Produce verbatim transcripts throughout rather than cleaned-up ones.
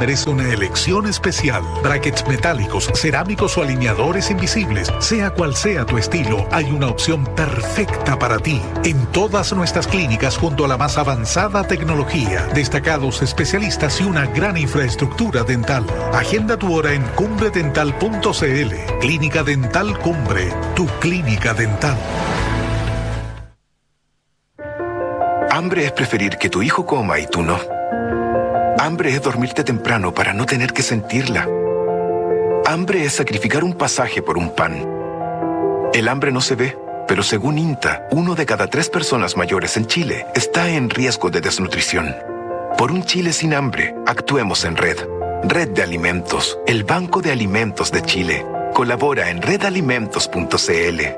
merece una elección especial. Brackets metálicos, cerámicos o alineadores invisibles. Sea cual sea tu estilo, hay una opción perfecta para ti. En todas nuestras clínicas, junto a la más avanzada tecnología, destacados especialistas y una gran infraestructura dental. Agenda tu hora en cumbre dental punto c l. Clínica Dental Cumbre, tu clínica dental. Hambre es preferir que tu hijo coma y tú no. Hambre es dormirte temprano para no tener que sentirla. Hambre es sacrificar un pasaje por un pan. El hambre no se ve, pero según INTA, uno de cada tres personas mayores en Chile está en riesgo de desnutrición. Por un Chile sin hambre, actuemos en red. Red de Alimentos, el Banco de Alimentos de Chile. Colabora en red alimentos punto c l.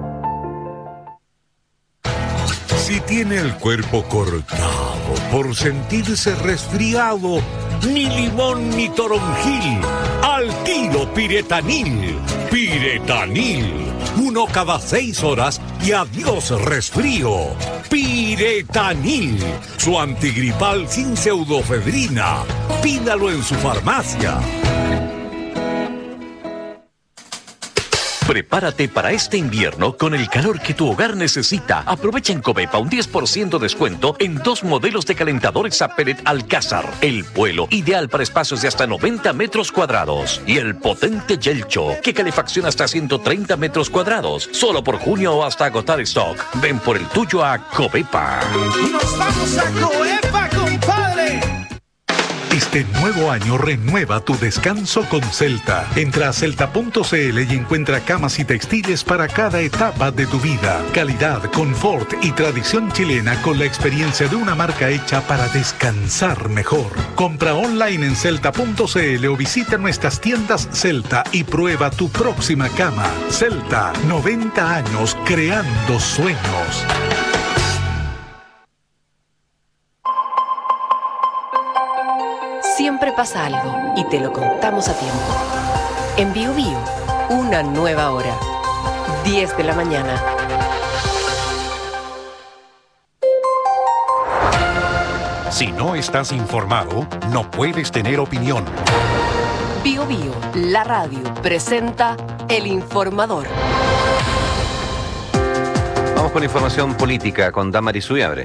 Si tiene el cuerpo cortado por sentirse resfriado, ni limón ni toronjil, al tiro Piretanil. Piretanil, uno cada seis horas y adiós resfrío. Piretanil, su antigripal sin pseudofedrina. Pídalo en su farmacia. Prepárate para este invierno con el calor que tu hogar necesita. Aprovecha en Covepa un diez por ciento descuento en dos modelos de calentadores a pellet Alcázar. El Vuelo, ideal para espacios de hasta noventa metros cuadrados. Y el potente Yelcho, que calefacciona hasta ciento treinta metros cuadrados. Solo por junio o hasta agotar stock. Ven por el tuyo a Covepa. ¡Nos vamos a Covepa, compadre! Este nuevo año renueva tu descanso con Celta. Entra a celta punto c l y encuentra camas y textiles para cada etapa de tu vida. Calidad, confort y tradición chilena con la experiencia de una marca hecha para descansar mejor. Compra online en celta punto c l o visita nuestras tiendas Celta y prueba tu próxima cama. Celta, noventa años creando sueños. Siempre pasa algo y te lo contamos a tiempo. En Bio Bio, una nueva hora. diez de la mañana. Si no estás informado, no puedes tener opinión. Bio Bio, la radio, presenta El Informador. Vamos con información política con Damaris Suyabre.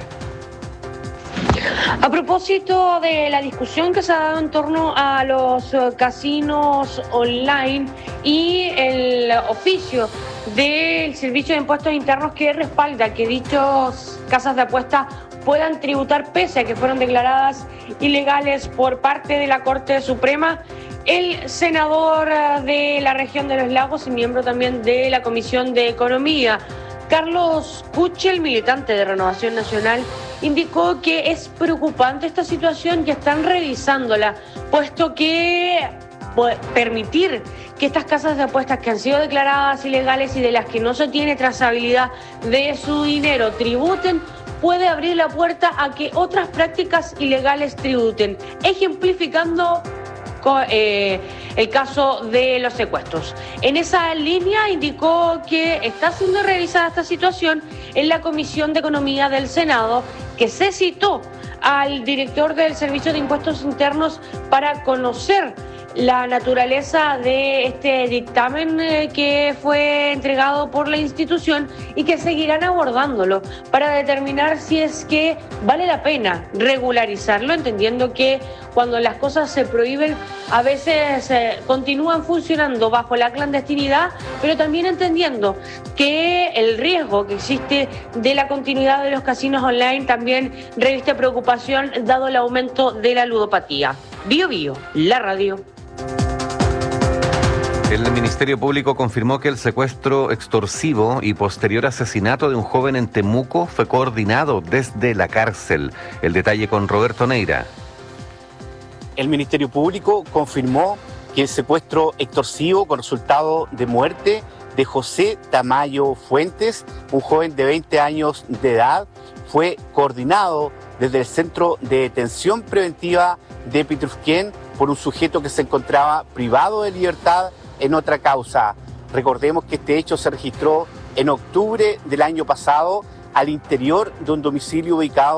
A propósito de la discusión que se ha dado en torno a los casinos online y el oficio del Servicio de Impuestos Internos que respalda que dichas casas de apuestas puedan tributar pese a que fueron declaradas ilegales por parte de la Corte Suprema, el senador de la región de los Lagos y miembro también de la Comisión de Economía, Carlos Kuchel, militante de Renovación Nacional, indicó que es preocupante esta situación y están revisándola, puesto que permitir que estas casas de apuestas que han sido declaradas ilegales y de las que no se tiene trazabilidad de su dinero tributen, puede abrir la puerta a que otras prácticas ilegales tributen, ejemplificando Eh, el caso de los secuestros. En esa línea indicó que está siendo revisada esta situación en la Comisión de Economía del Senado, que se citó al director del Servicio de Impuestos Internos para conocer la naturaleza de este dictamen eh, que fue entregado por la institución y que seguirán abordándolo para determinar si es que vale la pena regularizarlo, entendiendo que cuando las cosas se prohíben a veces eh, continúan funcionando bajo la clandestinidad, pero también entendiendo que el riesgo que existe de la continuidad de los casinos online también reviste preocupación dado el aumento de la ludopatía. Bio Bio, la radio. El Ministerio Público confirmó que el secuestro extorsivo y posterior asesinato de un joven en Temuco fue coordinado desde la cárcel. El detalle con Roberto Neira. El Ministerio Público confirmó que el secuestro extorsivo con resultado de muerte de José Tamayo Fuentes, un joven de veinte años de edad, fue coordinado desde el Centro de Detención Preventiva de Pitrufquén por un sujeto que se encontraba privado de libertad en otra causa. Recordemos que este hecho se registró en octubre del año pasado al interior de un domicilio ubicado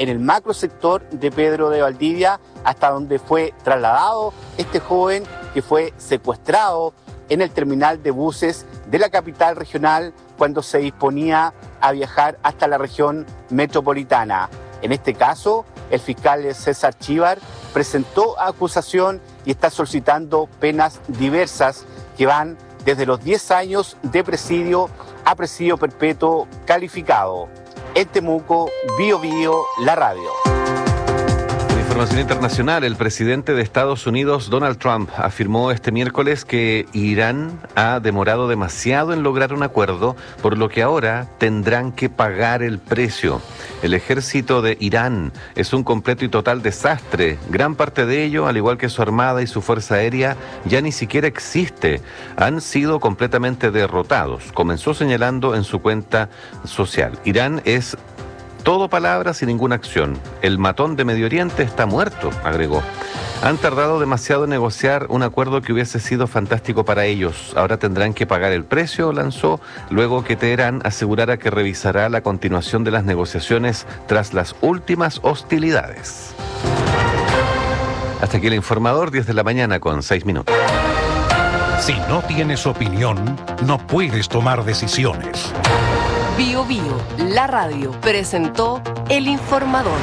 en el macrosector de Pedro de Valdivia, hasta donde fue trasladado este joven que fue secuestrado en el terminal de buses de la capital regional cuando se disponía a viajar hasta la región metropolitana. En este caso, el fiscal César Chívar presentó acusación y está solicitando penas diversas que van desde los diez años de presidio a presidio perpetuo calificado. En Temuco, Bio Bio, la radio. Información internacional. El presidente de Estados Unidos, Donald Trump, afirmó este miércoles que Irán ha demorado demasiado en lograr un acuerdo, por lo que ahora tendrán que pagar el precio. El ejército de Irán es un completo y total desastre. Gran parte de ello, al igual que su armada y su fuerza aérea, ya ni siquiera existe. Han sido completamente derrotados. Comenzó señalando en su cuenta social. Irán es todo palabras y ninguna acción. El matón de Medio Oriente está muerto, agregó. Han tardado demasiado en negociar un acuerdo que hubiese sido fantástico para ellos. Ahora tendrán que pagar el precio, lanzó, luego que Teherán asegurara que revisará la continuación de las negociaciones tras las últimas hostilidades. Hasta aquí el informador, diez de la mañana con seis minutos. Si no tienes opinión, no puedes tomar decisiones. Bio Bio, la radio, presentó El Informador.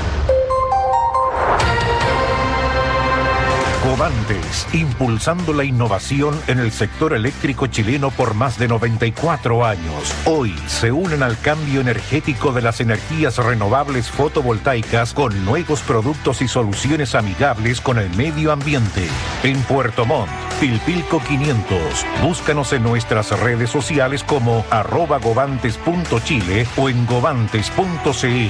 Covantes, impulsando la innovación en el sector eléctrico chileno por más de noventa y cuatro años. Hoy se unen al cambio energético de las energías renovables fotovoltaicas con nuevos productos y soluciones amigables con el medio ambiente. En Puerto Montt, Pilpilco quinientos. Búscanos en nuestras redes sociales como arroba govantes punto chile o en govantes punto cl.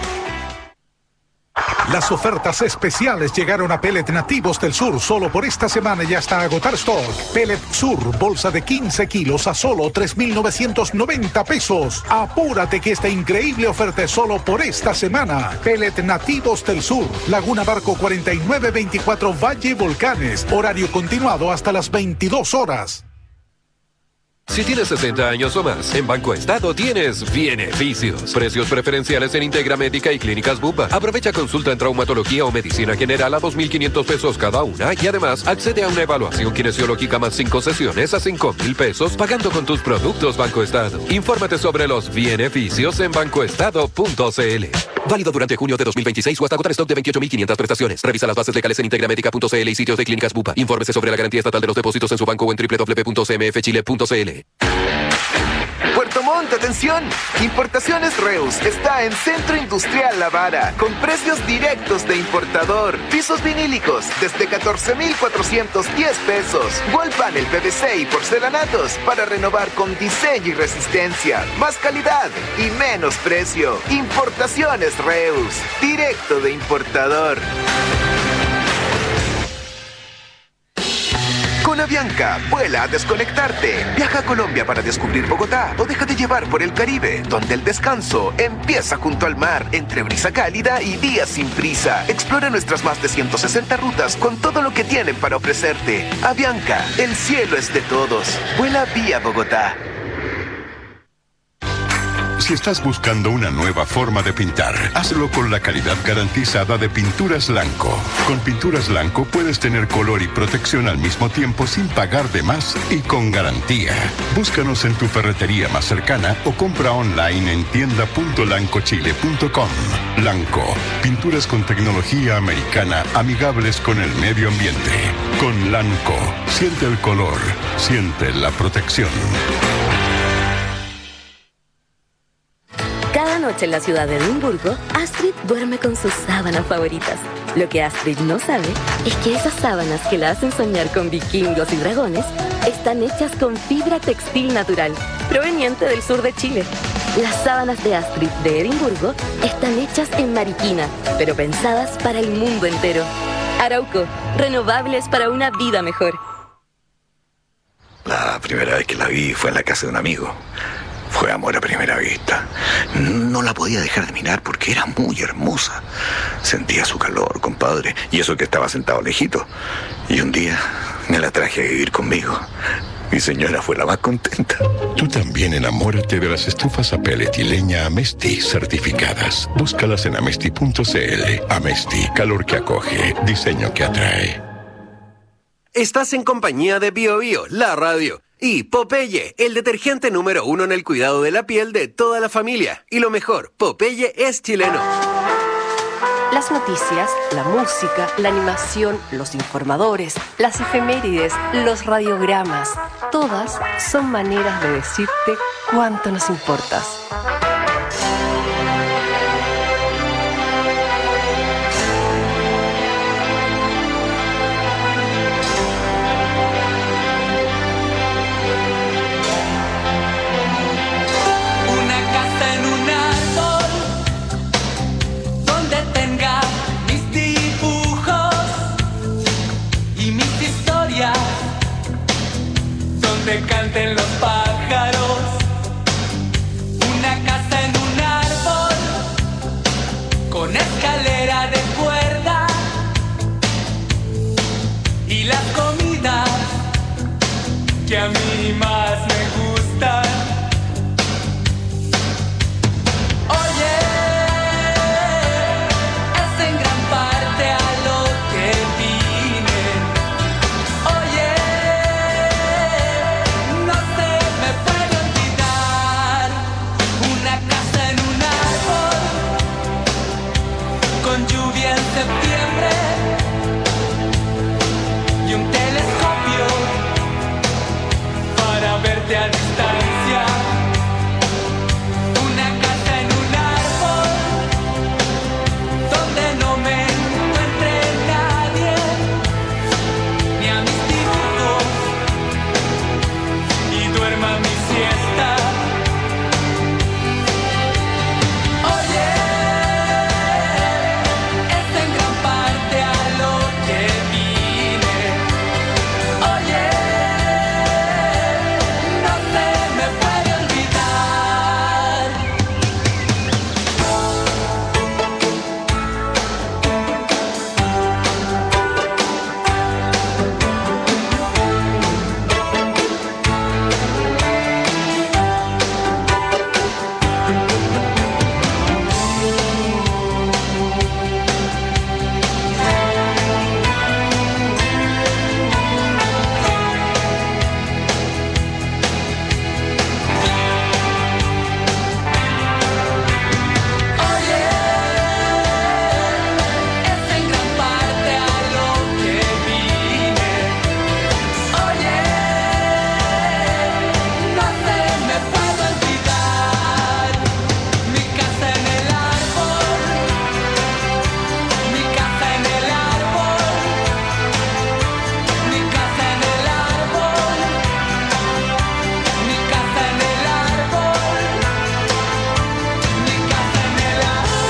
Las ofertas especiales llegaron a Pellet Nativos del Sur solo por esta semana y hasta agotar stock. Pellet Sur, bolsa de quince kilos a solo tres mil novecientos noventa pesos. Apúrate que esta increíble oferta es solo por esta semana. Pellet Nativos del Sur, Laguna Barco cuarenta y nueve veinticuatro Valle Volcanes. Horario continuado hasta las veintidós horas. Si tienes sesenta años o más, en Banco Estado tienes beneficios. Precios preferenciales en Integra Médica y Clínicas Bupa. Aprovecha consulta en traumatología o medicina general a dos mil quinientos pesos cada una y además accede a una evaluación kinesiológica más cinco sesiones a cinco mil pesos pagando con tus productos Banco Estado. Infórmate sobre los beneficios en banco estado punto cl. Válido durante junio de dos mil veintiséis o hasta agotar stock de veintiocho mil quinientas prestaciones. Revisa las bases legales en integramédica punto cl y sitios de Clínicas Bupa. Infórmese sobre la garantía estatal de los depósitos en su banco o en doble u doble u doble u punto c m f chile punto c l. Puerto Montt, atención. Importaciones Reus está en Centro Industrial La Vara con precios directos de importador. Pisos vinílicos desde catorce mil cuatrocientos diez pesos. Wall panel P V C y porcelanatos para renovar con diseño y resistencia. Más calidad y menos precio. Importaciones Reus, directo de importador. Con Avianca, vuela a desconectarte. Viaja a Colombia para descubrir Bogotá o déjate llevar por el Caribe, donde el descanso empieza junto al mar, entre brisa cálida y días sin prisa. Explora nuestras más de ciento sesenta rutas con todo lo que tienen para ofrecerte. Avianca, el cielo es de todos. Vuela vía Bogotá. Si estás buscando una nueva forma de pintar, hazlo con la calidad garantizada de Pinturas Lanco. Con Pinturas Lanco puedes tener color y protección al mismo tiempo sin pagar de más y con garantía. Búscanos en tu ferretería más cercana o compra online en tienda punto lanco chile punto com. Lanco, pinturas con tecnología americana amigables con el medio ambiente. Con Lanco, siente el color, siente la protección. Cada noche en la ciudad de Edimburgo, Astrid duerme con sus sábanas favoritas. Lo que Astrid no sabe es que esas sábanas que la hacen soñar con vikingos y dragones están hechas con fibra textil natural, proveniente del sur de Chile. Las sábanas de Astrid de Edimburgo están hechas en Mariquina, pero pensadas para el mundo entero. Arauco, renovables para una vida mejor. La primera vez que la vi fue en la casa de un amigo. Fue amor a primera vista. No la podía dejar de mirar porque era muy hermosa. Sentía su calor, compadre, y eso que estaba sentado lejito. Y un día me la traje a vivir conmigo. Mi señora fue la más contenta. Tú también enamórate de las estufas a pellet y leña Amesti certificadas. Búscalas en amesti punto cl. Amesti, calor que acoge, diseño que atrae. Estás en compañía de Bio Bio, la radio. Y Popeye, el detergente número uno en el cuidado de la piel de toda la familia. Y lo mejor, Popeye es chileno. Las noticias, la música, la animación, los informadores, las efemérides, los radiogramas, todas son maneras de decirte cuánto nos importas. Donde canten los pájaros, una casa en un árbol, con escalera de cuerda, y las comidas que a mí más me gustan. Oye, es en gran parte a lo que vine. Oye, no se me puede olvidar una casa en un árbol, con lluvia en septiembre, y un telescopio para verte a distancia. Una casa en un árbol, donde no me encuentre nadie, ni a mis dibujos, y duerma mi siesta. Oye, es en gran parte a lo que vine. Oye, no se me puede olvidar. Oye, es en gran parte a lo que vine. Oye, no se me puede olvidar mi casa en el árbol, mi casa en el árbol, mi casa en el árbol, mi casa en el árbol, mi casa en el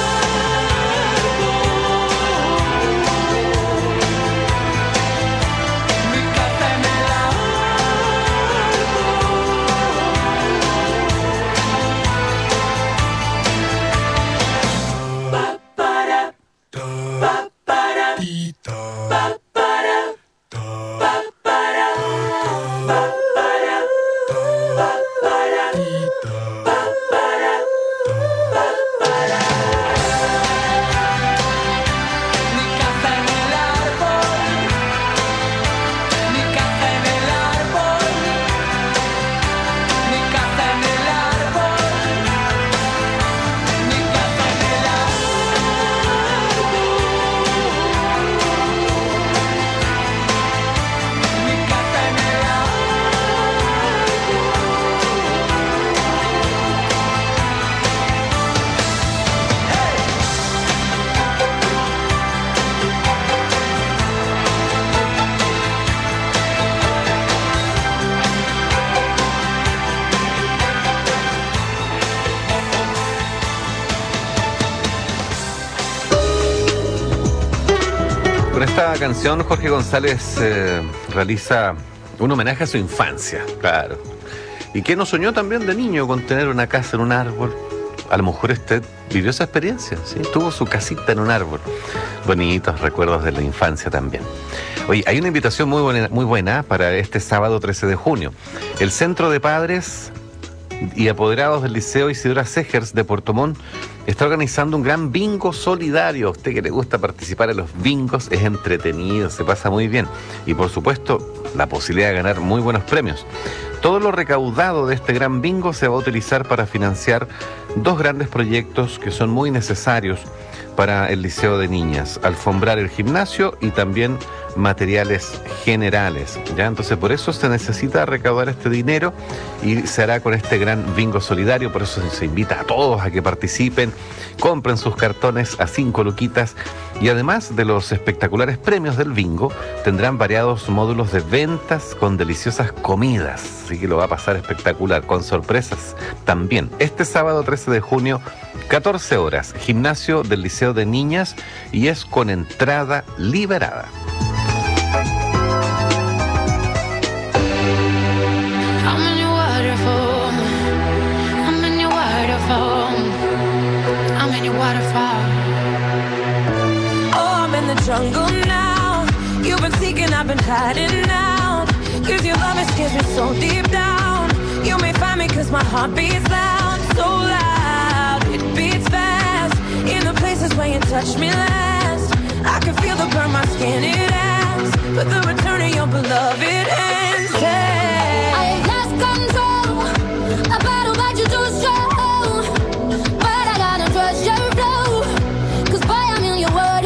Mi casa en el Pa para, pa para, pa para, pa para, pa para, pa para, pa para, pa para. Mi casa en el árbol, mi casa en el árbol, mi casa en el árbol, mi casa en el mi casa en el Con esta canción Jorge González eh, realiza un homenaje a su infancia, claro. ¿Y qué no soñó también de niño con tener una casa en un árbol? A lo mejor usted vivió esa experiencia, ¿sí? Tuvo su casita en un árbol. Bonitos recuerdos de la infancia también. Oye, hay una invitación muy buena, muy buena para este sábado trece de junio. El Centro de Padres y Apoderados del Liceo Isidora Segers de Puerto Montt está organizando un gran bingo solidario. A usted que le gusta participar en los bingos, es entretenido, se pasa muy bien. Y por supuesto, la posibilidad de ganar muy buenos premios. Todo lo recaudado de este gran bingo se va a utilizar para financiar dos grandes proyectos que son muy necesarios para el Liceo de Niñas: alfombrar el gimnasio y también materiales generales, ¿ya? Entonces por eso se necesita recaudar este dinero y se hará con este gran bingo solidario. Por eso se invita a todos a que participen, compren sus cartones a cinco luquitas, y además de los espectaculares premios del bingo, tendrán variados módulos de ventas con deliciosas comidas, así que lo va a pasar espectacular, con sorpresas también. Este sábado trece de junio, catorce horas, gimnasio del Liceo de Niñas, y es con entrada liberada. Jungle now, you've been seeking, I've been hiding out. Cause your love has scared me so deep down. You may find me cause my heart beats loud, so loud, it beats fast. In the places where you touch me last, I can feel the burn my skin, it asks. But the return of your beloved ends. Hey, I lost control, a battle but you too strong. But I gotta trust your flow, cause boy I'm in your waterfall.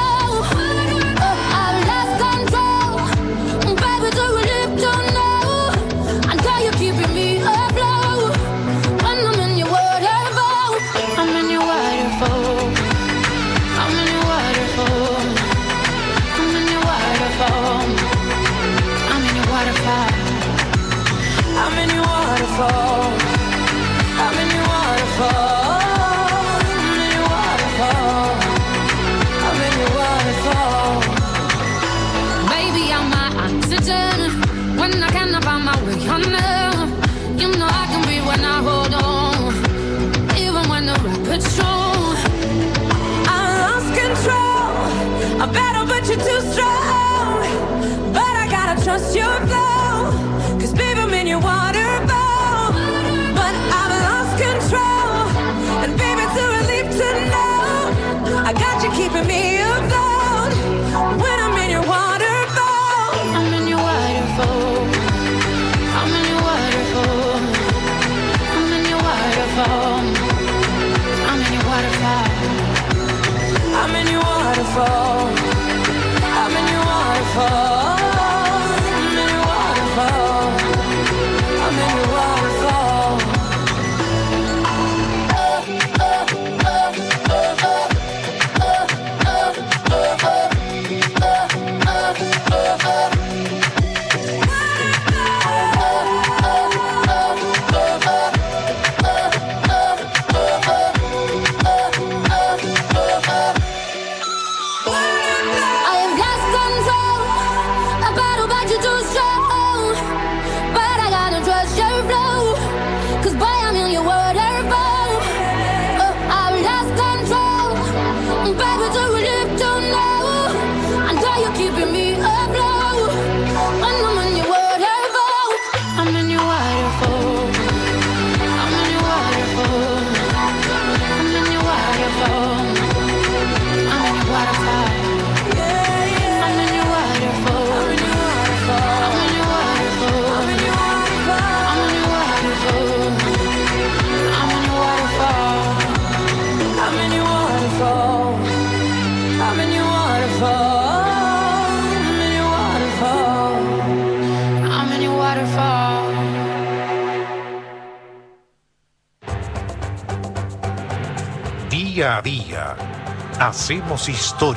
I'm in your waterfall. I'm in your waterfall. I'm in your waterfall. I'm in your waterfall. Baby, I'm my oxygen. When I cannot find my way under, you know I can be when I hold on. Even when the rapid's strong, I lost control. I battle, but you're too strong. But I gotta trust your flow, cause baby I'm in your waterfall. But I've lost control, and baby it's a relief to know I got you keeping me afloat. When I'm in your waterfall, I'm in your waterfall. I'm in your waterfall. I'm in your waterfall. I'm in your waterfall. I'm in your waterfall. I'm in your waterfall. I'm in your waterfall. I'm in your waterfall. Día a día, hacemos historia.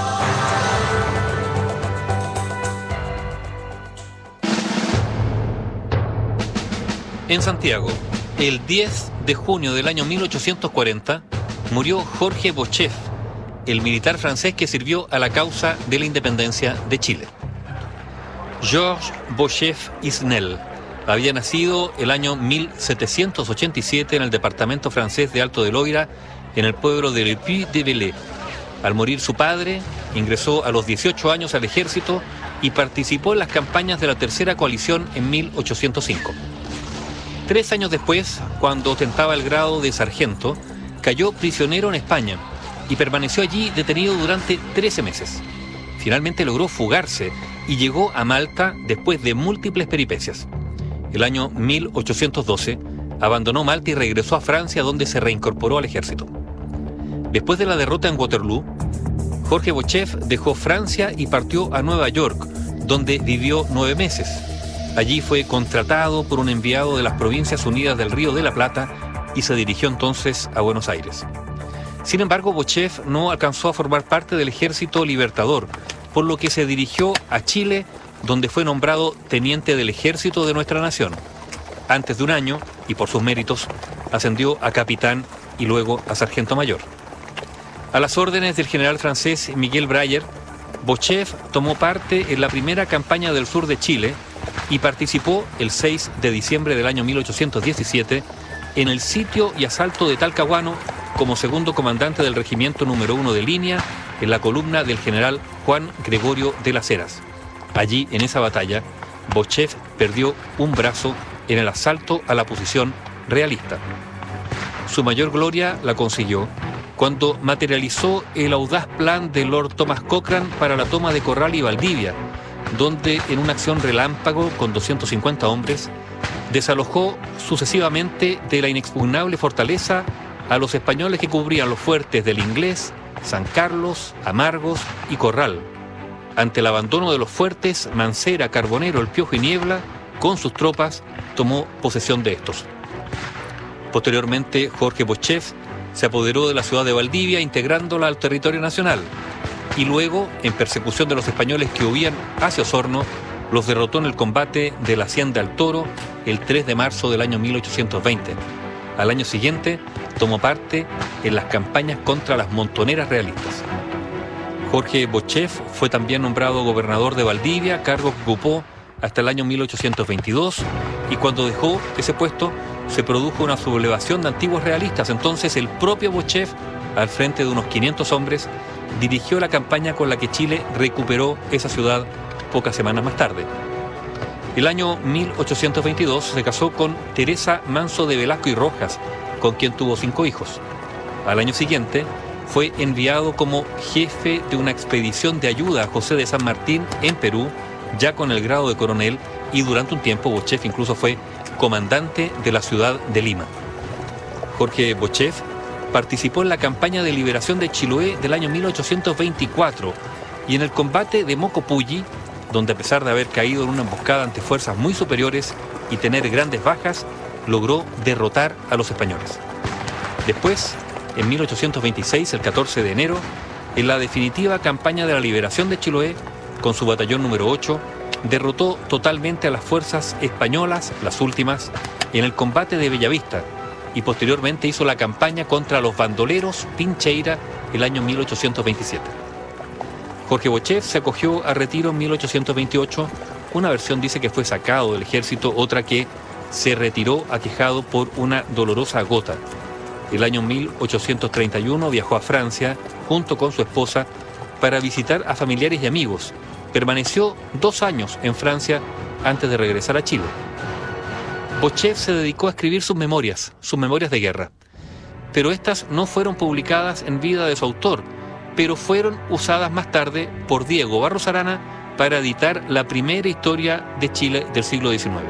En Santiago, el diez de junio del año mil ochocientos cuarenta, murió Jorge Beauchef, el militar francés que sirvió a la causa de la independencia de Chile. Georges Beauchef Isnel Había nacido el año mil setecientos ochenta y siete en el departamento francés de Alto del Loira, en el pueblo de Le Puy-de-Velay. Al morir su padre, ingresó a los dieciocho años al ejército y participó en las campañas de la Tercera Coalición en mil ochocientos cinco. Tres años después, cuando ostentaba el grado de sargento, cayó prisionero en España y permaneció allí detenido durante trece meses. Finalmente logró fugarse y llegó a Malta después de múltiples peripecias. El año mil ochocientos doce abandonó Malta y regresó a Francia, donde se reincorporó al ejército. Después de la derrota en Waterloo, Jorge Beauchef dejó Francia y partió a Nueva York, donde vivió nueve meses. Allí fue contratado por un enviado de las Provincias Unidas del Río de la Plata y se dirigió entonces a Buenos Aires. Sin embargo, Beauchef no alcanzó a formar parte del Ejército Libertador, por lo que se dirigió a Chile, donde fue nombrado teniente del ejército de nuestra nación. Antes de un año, y por sus méritos, ascendió a capitán y luego a sargento mayor. A las órdenes del general francés Miguel Breyer, Beauchef tomó parte en la primera campaña del sur de Chile y participó el seis de diciembre del año mil ochocientos diecisiete en el sitio y asalto de Talcahuano como segundo comandante del regimiento número uno de línea en la columna del general Juan Gregorio de las Heras. Allí, en esa batalla, Beauchef perdió un brazo en el asalto a la posición realista. Su mayor gloria la consiguió cuando materializó el audaz plan de Lord Thomas Cochrane para la toma de Corral y Valdivia, donde en una acción relámpago con doscientos cincuenta hombres, desalojó sucesivamente de la inexpugnable fortaleza a los españoles que cubrían los fuertes del Inglés, San Carlos, Amargos y Corral. Ante el abandono de los fuertes, Mancera, Carbonero, El Piojo y Niebla, con sus tropas, tomó posesión de estos. Posteriormente, Jorge Beauchef se apoderó de la ciudad de Valdivia, integrándola al territorio nacional, y luego, en persecución de los españoles que huían hacia Osorno, los derrotó en el combate de la Hacienda del Toro el tres de marzo del año mil ochocientos veinte. Al año siguiente, tomó parte en las campañas contra las montoneras realistas. Jorge Beauchef fue también nombrado gobernador de Valdivia, cargo que ocupó hasta el año mil ochocientos veintidós, y cuando dejó ese puesto se produjo una sublevación de antiguos realistas. Entonces el propio Beauchef, al frente de unos quinientos hombres, dirigió la campaña con la que Chile recuperó esa ciudad pocas semanas más tarde. El año mil ochocientos veintidós se casó con Teresa Manso de Velasco y Rojas, con quien tuvo cinco hijos. Al año siguiente fue enviado como jefe de una expedición de ayuda a José de San Martín en Perú, ya con el grado de coronel, y durante un tiempo Beauchef incluso fue comandante de la ciudad de Lima. Jorge Beauchef participó en la campaña de liberación de Chiloé del año mil ochocientos veinticuatro y en el combate de Mocopulli, donde a pesar de haber caído en una emboscada ante fuerzas muy superiores y tener grandes bajas, logró derrotar a los españoles. Después, en mil ochocientos veintiséis, el catorce de enero, en la definitiva campaña de la liberación de Chiloé, con su batallón número ocho, derrotó totalmente a las fuerzas españolas, las últimas, en el combate de Bellavista, y posteriormente hizo la campaña contra los bandoleros Pincheira el año mil ochocientos veintisiete. Jorge Beauchef se acogió a retiro en mil ochocientos veintiocho. Una versión dice que fue sacado del ejército, otra que se retiró aquejado por una dolorosa gota. El año mil ochocientos treinta y uno viajó a Francia junto con su esposa para visitar a familiares y amigos. Permaneció dos años en Francia antes de regresar a Chile. Beauchef se dedicó a escribir sus memorias, sus memorias de guerra. Pero estas no fueron publicadas en vida de su autor, pero fueron usadas más tarde por Diego Barros Arana para editar la primera historia de Chile del siglo diecinueve.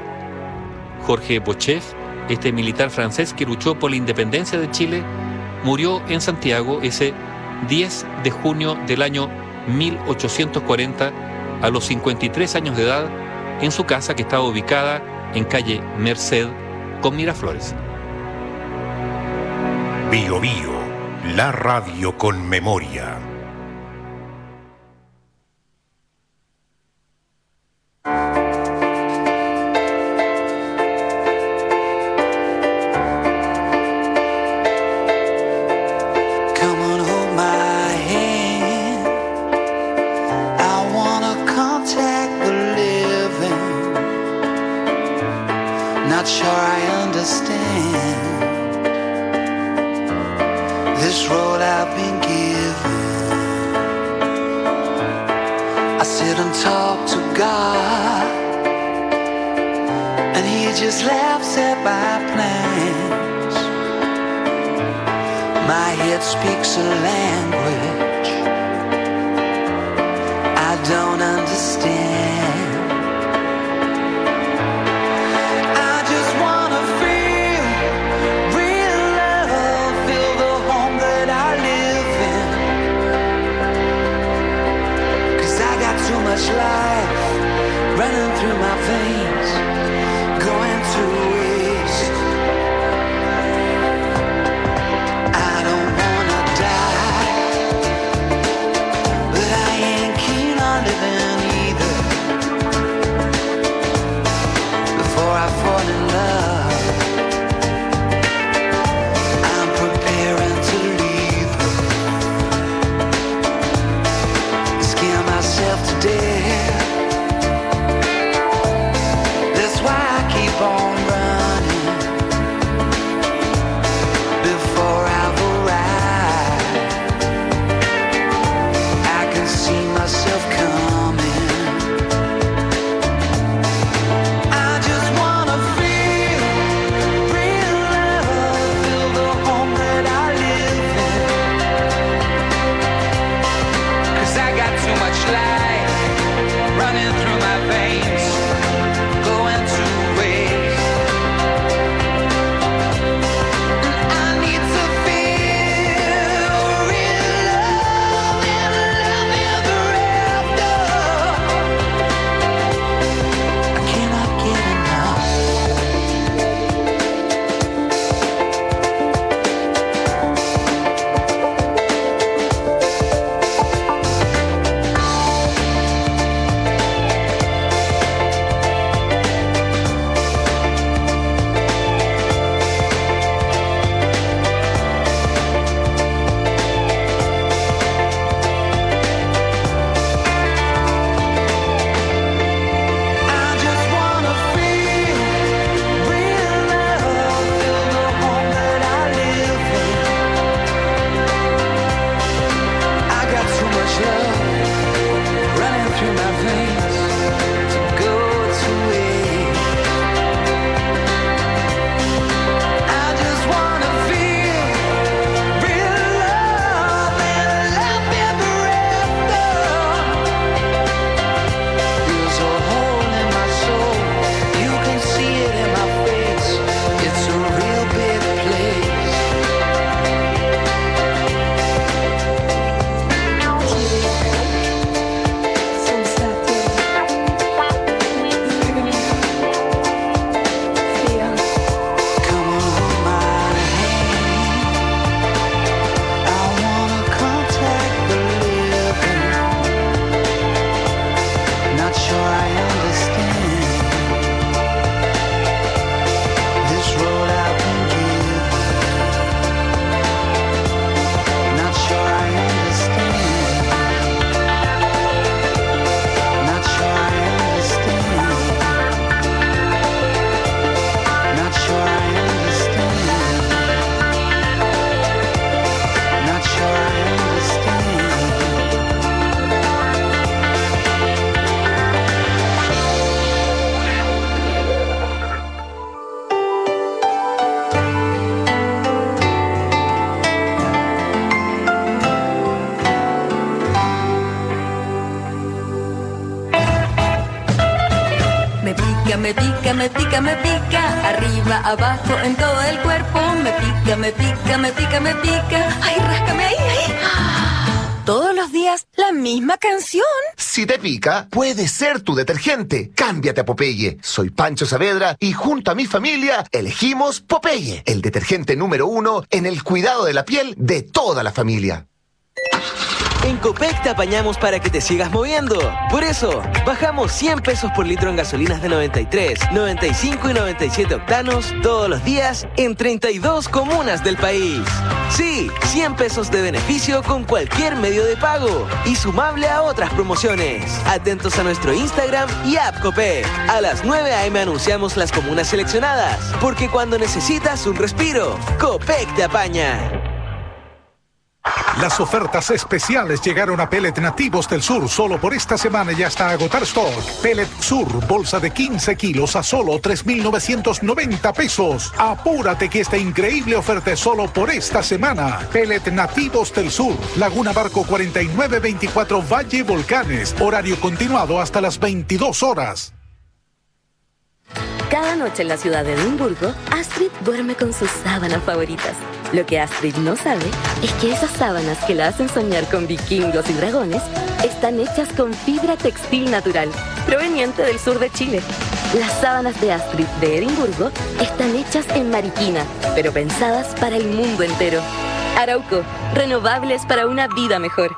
Jorge Beauchef, este militar francés que luchó por la independencia de Chile, murió en Santiago ese diez de junio del año mil ochocientos cuarenta a los cincuenta y tres años de edad en su casa, que estaba ubicada en calle Merced con Miraflores. Bio Bio, la radio con memoria. sure I understand this road I've been given. I sit and talk to God, and He just laughs at my plans. My head speaks a language I don't understand. I just wanna feel real love, feel the home that I live in. 'Cause I got too much life running through my veins, going to waste. I don't wanna die, but I ain't keen on living either. Before I fall in love, I'm preparing to leave her. Scare myself to death. That's why I keep on running. Before I've arrived, I can see myself coming. I just wanna feel real love, feel the home that I live in. 'Cause I got too much life running through my veins, going to waste. I need to feel real love and love ever after. I cannot get enough. I just wanna feel real love, feel the home that I live in. I got too much love running through my veins to go to waste. I just wanna feel real love and love ever after. There's a hole in my soul, you can see it in my face. It's a real big place. Come on, hold my hand. I wanna contact the living. Not sure I understand this road I've been given. Not sure I understand. Not sure I understand. Not sure I understand. Not sure I understand. Me pica, me pica, me pica, me pica. Arriba, abajo, en todo el cuerpo. Me pica, me pica, me pica, me pica. Ay, ráscame ahí, ahí. Todos los días la misma canción. Si te pica, puede ser tu detergente. Cámbiate a Popeye. Soy Pancho Saavedra y junto a mi familia elegimos Popeye, el detergente número uno en el cuidado de la piel de toda la familia. En Copec te apañamos para que te sigas moviendo. Por eso, bajamos cien pesos por litro en gasolinas de noventa y tres, noventa y cinco y noventa y siete octanos todos los días en treinta y dos comunas del país. Sí, cien pesos de beneficio con cualquier medio de pago y sumable a otras promociones. Atentos a nuestro Instagram y app Copec. A las nueve a eme anunciamos las comunas seleccionadas, porque cuando necesitas un respiro, Copec te apaña. Las ofertas especiales llegaron a Pellet Nativos del Sur solo por esta semana y hasta agotar stock. Pellet Sur, bolsa de quince kilos a solo tres mil novecientos noventa pesos. Apúrate que esta increíble oferta es solo por esta semana. Pellet Nativos del Sur, Laguna Barco cuarenta y nueve veinticuatro Valle Volcanes. Horario continuado hasta las veintidós horas. Cada noche en la ciudad de Edimburgo, Astrid duerme con sus sábanas favoritas. Lo que Astrid no sabe es que esas sábanas que la hacen soñar con vikingos y dragones están hechas con fibra textil natural, proveniente del sur de Chile. Las sábanas de Astrid de Edimburgo están hechas en Mariquina, pero pensadas para el mundo entero. Arauco, renovables para una vida mejor.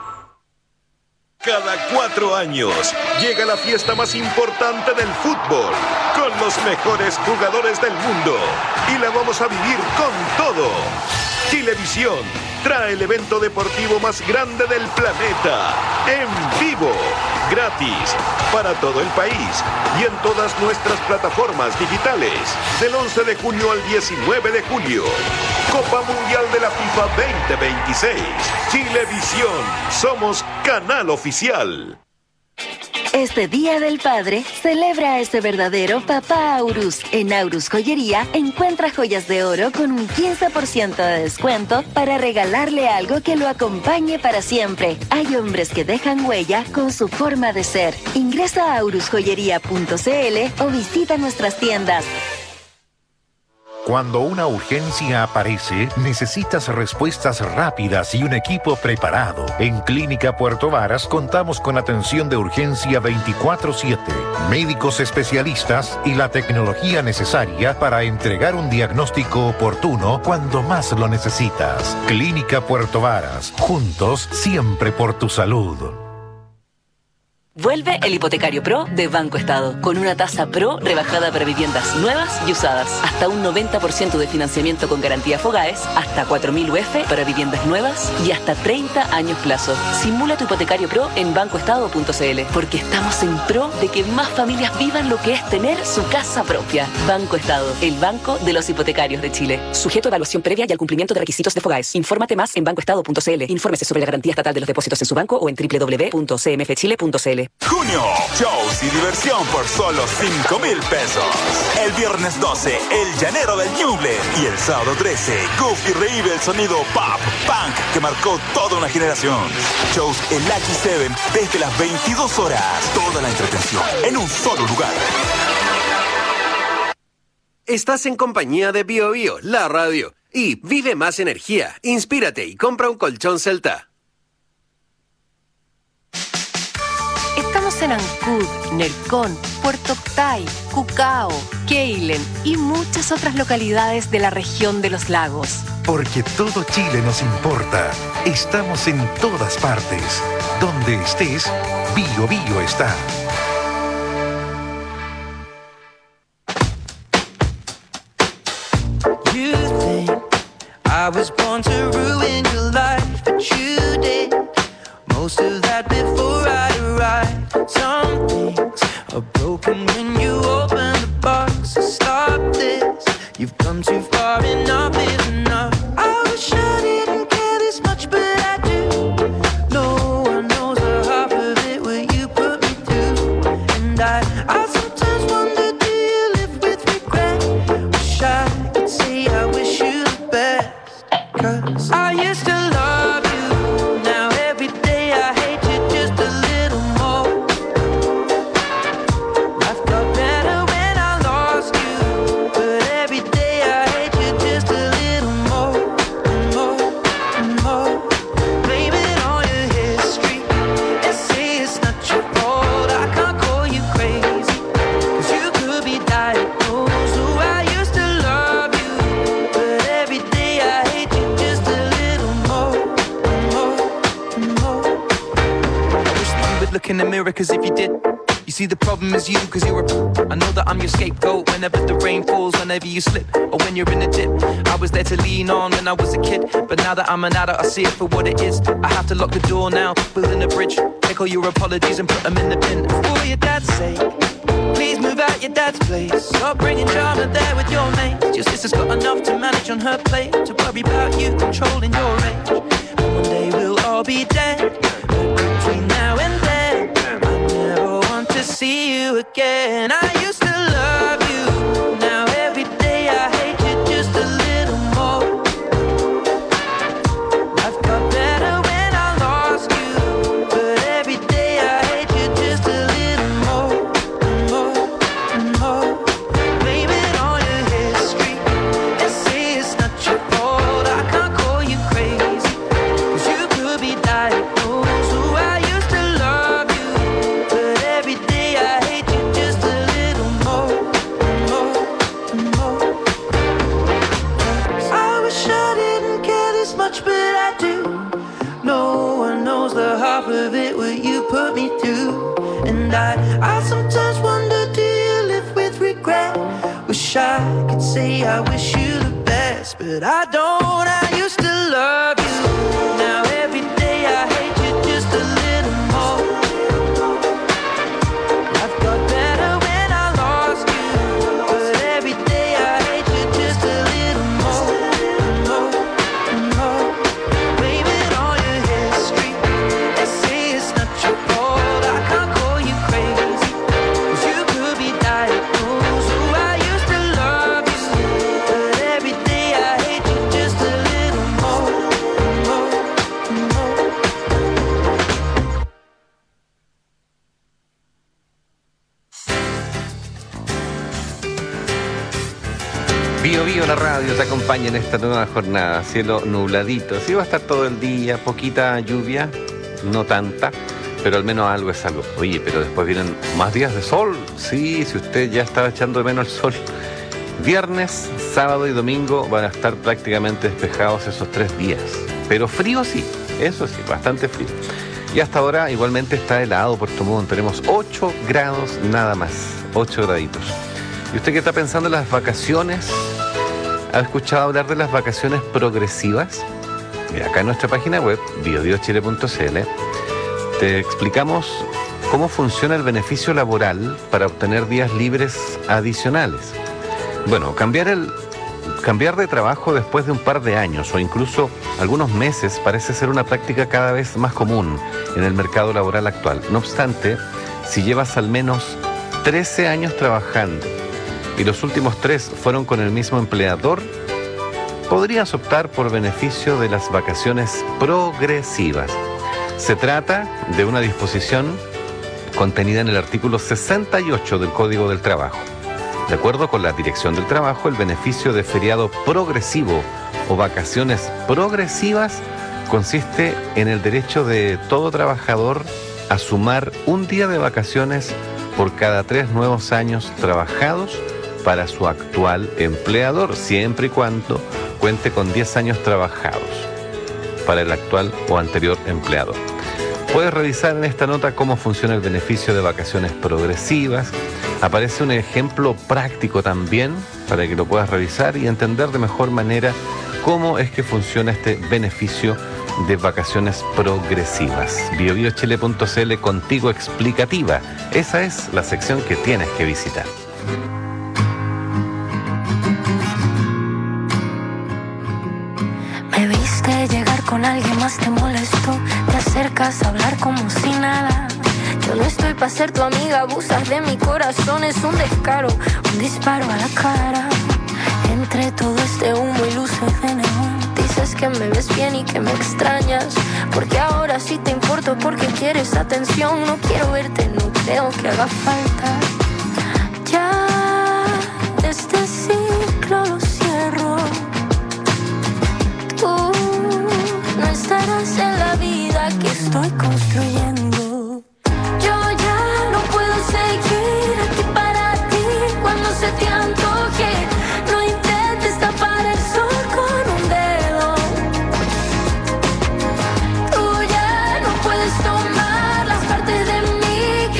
Cada cuatro años llega la fiesta más importante del fútbol, con los mejores jugadores del mundo. Y la vamos a vivir con todo. Chilevisión trae el evento deportivo más grande del planeta, en vivo, gratis, para todo el país y en todas nuestras plataformas digitales, del once de junio al diecinueve de julio. Copa Mundial de la FIFA veinte veintiséis. Chilevisión, somos canal oficial. Este Día del Padre, celebra a ese verdadero papá Aurus. En Aurus Joyería, encuentra joyas de oro con un quince por ciento de descuento para regalarle algo que lo acompañe para siempre. Hay hombres que dejan huella con su forma de ser. Ingresa a aurus joyería punto ce ele o visita nuestras tiendas. Cuando una urgencia aparece, necesitas respuestas rápidas y un equipo preparado. En Clínica Puerto Varas contamos con atención de urgencia veinticuatro siete, médicos especialistas y la tecnología necesaria para entregar un diagnóstico oportuno cuando más lo necesitas. Clínica Puerto Varas, juntos siempre por tu salud. Vuelve el Hipotecario Pro de Banco Estado, con una tasa Pro rebajada para viviendas nuevas y usadas. Hasta un noventa por ciento de financiamiento con garantía Fogaes, hasta cuatro mil U F para viviendas nuevas y hasta treinta años plazo. Simula tu Hipotecario Pro en banco estado punto ce ele, porque estamos en pro de que más familias vivan lo que es tener su casa propia. Banco Estado, el banco de los hipotecarios de Chile. Sujeto a evaluación previa y al cumplimiento de requisitos de Fogaes. Infórmate más en banco estado punto ce ele. Infórmese sobre la garantía estatal de los depósitos en su banco o en doble u doble u doble u punto c m f chile punto c l. Junio, shows y diversión por solo cinco mil pesos. El viernes doce, El Llanero del Ñuble. Y el sábado trece, Goofy revive el sonido pop, punk que marcó toda una generación. Shows en Lucky Seven desde las veintidós horas. Toda la entretención en un solo lugar. Estás en compañía de Bio Bio, la radio. Y vive más energía, inspírate y compra un colchón Celta. Estamos en Ancud, Nercón, Puerto Octay, Cucao, Keilen y muchas otras localidades de la región de los lagos. Porque todo Chile nos importa. Estamos en todas partes. Donde estés, Bio Bio está. You think I was born to ruin your life, but you did most of that before I arrived. Some things are broken when you open the box. So stop this. You've come too far, enough is enough. I wish I didn't care this much, but I do. No one knows the half of it what you put me through. And I, I sometimes wonder, do you live with regret? Wish I could say I wish you the best. Cause I used to love you. Now every day I hate you just a little more. Life got better when I lost you, but every day I hate you just a little more and more and more. Blame it on your history and say it's not your fault. I can't call you crazy, cause if you did, you see the problem is you, cause you're a... I know that I'm your scapegoat whenever the rain falls, whenever you slip, or when you're in a dip. I was there to lean on when I was a kid, but now that I'm an adult, I see it for what it is. I have to lock the door now, building a bridge. Take all your apologies and put them in the bin. For your dad's sake, please move out your dad's place. Stop bringing drama there with your mates. Your sister's got enough to manage on her plate, to worry about you controlling your age. And one day we'll all be dead, but between now and then, I never want to see you again. I used to love you, now every day I hate you just a little more. I've got better when I lost you, but every day I hate you just a little more, more, more. Blame it on your history and say it's not your fault. I can't call you crazy, cause you could be diagnosed. Ooh, I used to love you, but every day I hate you just a little more, more, more. I wish I didn't care this much, but I do. No one knows the half of it what you put me through. And I, I sometimes wonder, do you live with regret? Wish I could say I wish you the best, but I don't. I used to love you, now every day I hate you just a little more. I've got better when I lost you, but every day I hate you just a little more, more, more. Blame it on your history and say it's not your fault. I can't call you crazy, cause you could be diagnosed. Ooh, I used to love you, but every day I hate you just a little more, more, more. Bio Bio, la radio, te acompaña en esta nueva jornada. Cielo nubladito. Sí va a estar todo el día, poquita lluvia, no tanta, pero al menos algo es algo. Oye, pero después vienen más días de sol. Sí, si usted ya estaba echando de menos el sol. Viernes, sábado y domingo van a estar prácticamente despejados esos tres días. Pero frío sí, eso sí, bastante frío. Y hasta ahora igualmente está helado Puerto Montt. Tenemos ocho grados nada más, ocho graditos. ¿Y usted qué está pensando en las vacaciones? ¿Ha escuchado hablar de las vacaciones progresivas? Mira, acá en nuestra página web, bio bio chile punto c l, te explicamos cómo funciona el beneficio laboral para obtener días libres adicionales. Bueno, cambiar, el, cambiar de trabajo después de un par de años o incluso algunos meses parece ser una práctica cada vez más común en el mercado laboral actual. No obstante, si llevas al menos trece años trabajando y los últimos tres fueron con el mismo empleador, podrías optar por beneficio de las vacaciones progresivas. Se trata de una disposición contenida en el artículo sesenta y ocho del Código del Trabajo. De acuerdo con la Dirección del Trabajo, el beneficio de feriado progresivo o vacaciones progresivas consiste en el derecho de todo trabajador a sumar un día de vacaciones por cada tres nuevos años trabajados para su actual empleador, siempre y cuando cuente con diez años trabajados para el actual o anterior empleador. Puedes revisar en esta nota cómo funciona el beneficio de vacaciones progresivas. Aparece un ejemplo práctico también para que lo puedas revisar y entender de mejor manera cómo es que funciona este beneficio de vacaciones progresivas. bio bio chile punto c l, contigo explicativa. Esa es la sección que tienes que visitar. Me viste llegar con alguien más, te molestó. Te acercas a hablar como si nada. Yo no estoy pa' ser tu amiga, abusas de mi corazón. Es un descaro, un disparo a la cara. Entre todo este humo y luces de neón, dices que me ves bien y que me extrañas, porque ahora sí te importo, porque quieres atención. No quiero verte, no creo que haga falta. Ya este ciclo lo cierro. Tú no estarás en la vida que estoy construyendo. Yo ya no puedo seguir aquí para ti cuando se te antoje. No intentes tapar el sol con un dedo. Tú ya no puedes tomar las partes de mí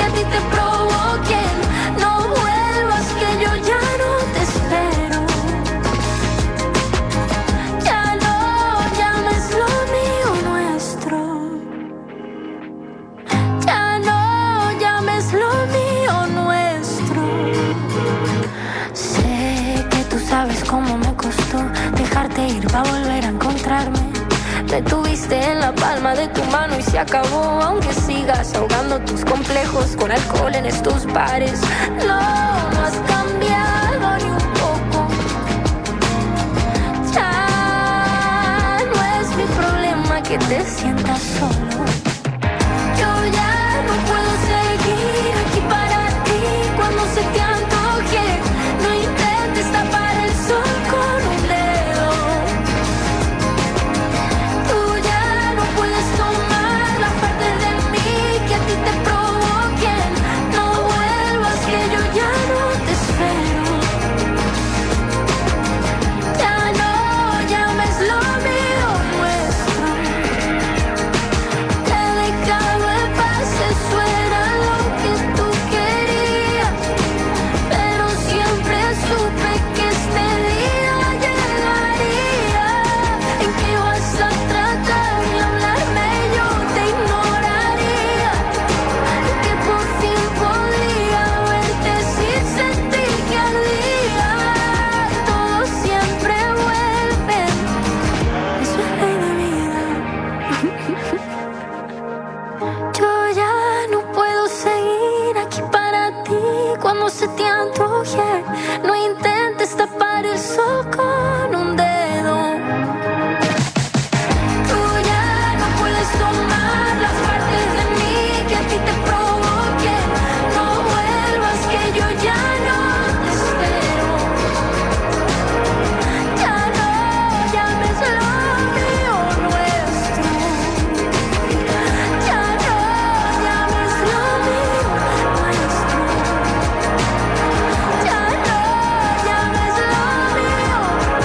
la palma de tu mano y se acabó. Aunque sigas ahogando tus complejos con alcohol en estos bares, no, no has cambiado ni un poco. Ya no es mi problema que te sientas solo. Yo ya no puedo seguir aquí para ti cuando se te antoje. No intentes tapar el sol con un dedo. Tú ya no puedes tomar la parte de mí que a ti te provoquen. No vuelvas que yo ya no te espero. Ya no llames lo mío nuestro. Te he dejado en paz, eso era lo que tú querías. Pero siempre supe que este día llegaría en que vas a tratar de hablarme, yo te ignoraría. En que por fin podría verte sin sentir que ardía. Todo siempre vuelve, eso es ley de vida. Yo ya no puedo seguir aquí para ti cuando se te antoje. No intentes tapar el sol con un dedo. Tú ya no puedes tomar las partes de mí que a ti te provoquen. No vuelvas que yo ya no te espero. Ya no llames lo mío nuestro. Ya no llames lo mío nuestro. Ya no llames lo mío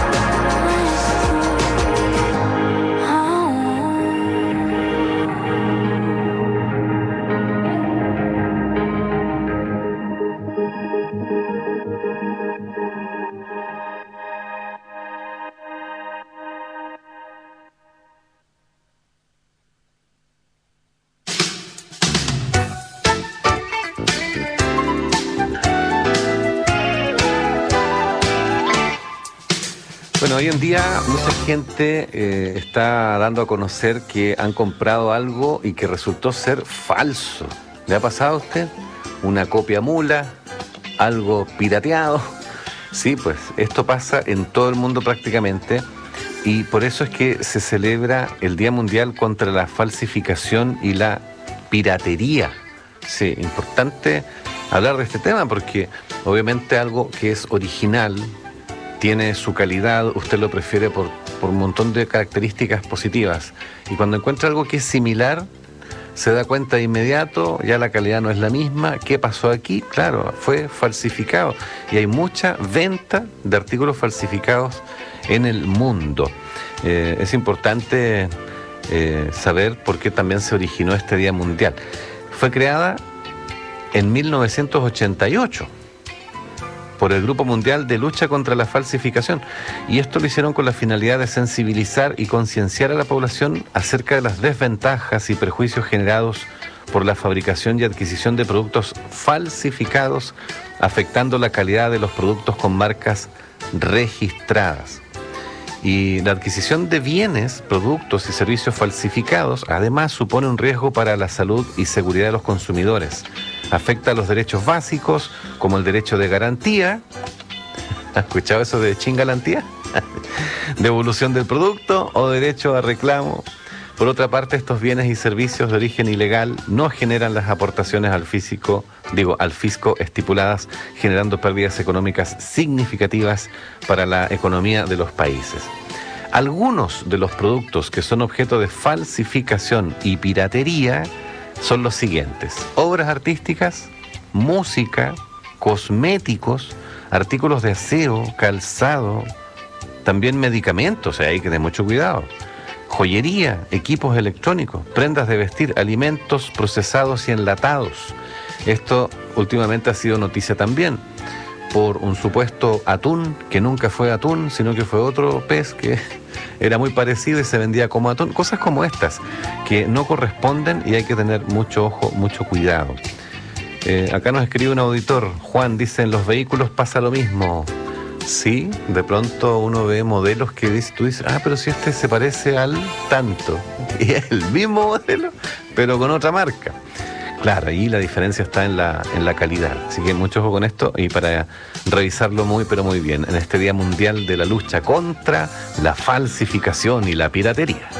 Bueno, hoy en día mucha gente eh, está dando a conocer que han comprado algo y que resultó ser falso. ¿Le ha pasado a usted? Una copia mula, algo pirateado. Sí, pues esto pasa en todo el mundo prácticamente y por eso es que se celebra el Día Mundial contra la Falsificación y la Piratería. Sí, importante hablar de este tema porque obviamente algo que es original, tiene su calidad, usted lo prefiere por, por un montón de características positivas. Y cuando encuentra algo que es similar, se da cuenta de inmediato, ya la calidad no es la misma. ¿Qué pasó aquí? Claro, fue falsificado. Y hay mucha venta de artículos falsificados en el mundo. Eh, es importante eh, saber por qué también se originó este Día Mundial. Fue creada en mil novecientos ochenta y ocho. Por el Grupo Mundial de Lucha contra la Falsificación. Y esto lo hicieron con la finalidad de sensibilizar y concienciar a la población acerca de las desventajas y perjuicios generados por la fabricación y adquisición de productos falsificados, afectando la calidad de los productos con marcas registradas. Y la adquisición de bienes, productos y servicios falsificados, además, supone un riesgo para la salud y seguridad de los consumidores. Afecta a los derechos básicos, como el derecho de garantía. ¿Has escuchado eso de chingalantía? Devolución del producto o derecho a reclamo. Por otra parte, estos bienes y servicios de origen ilegal no generan las aportaciones al físico, digo, al fisco estipuladas, generando pérdidas económicas significativas para la economía de los países. Algunos de los productos que son objeto de falsificación y piratería son los siguientes: obras artísticas, música, cosméticos, artículos de aseo, calzado, también medicamentos, hay que tener mucho cuidado, joyería, equipos electrónicos, prendas de vestir, alimentos procesados y enlatados. Esto últimamente ha sido noticia también por un supuesto atún que nunca fue atún, sino que fue otro pez que era muy parecido y se vendía como atún. Cosas como estas que no corresponden y hay que tener mucho ojo, mucho cuidado. Eh, acá nos escribe un auditor, Juan, dice: en los vehículos pasa lo mismo. Sí, de pronto uno ve modelos que dice, tú dices, ah, pero si este se parece al tanto. Y es el mismo modelo, pero con otra marca. Claro, ahí la diferencia está en la, en la calidad. Así que mucho ojo con esto y para revisarlo muy, pero muy bien, en este Día Mundial de la Lucha contra la Falsificación y la Piratería.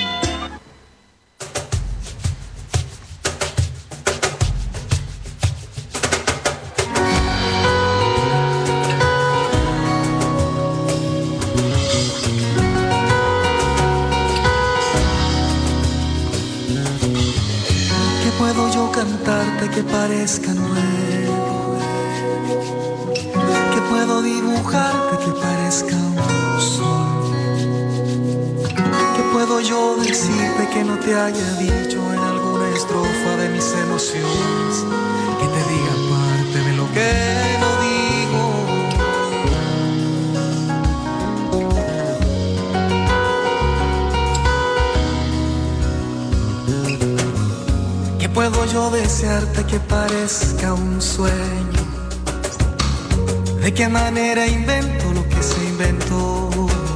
Que parezca nuevo, que puedo dibujarte que parezca un sol, que puedo yo decirte que no te haya dicho en alguna estrofa de mis emociones, que te diga parte de lo que no puedo yo desearte que parezca un sueño. ¿De qué manera invento lo que se inventó?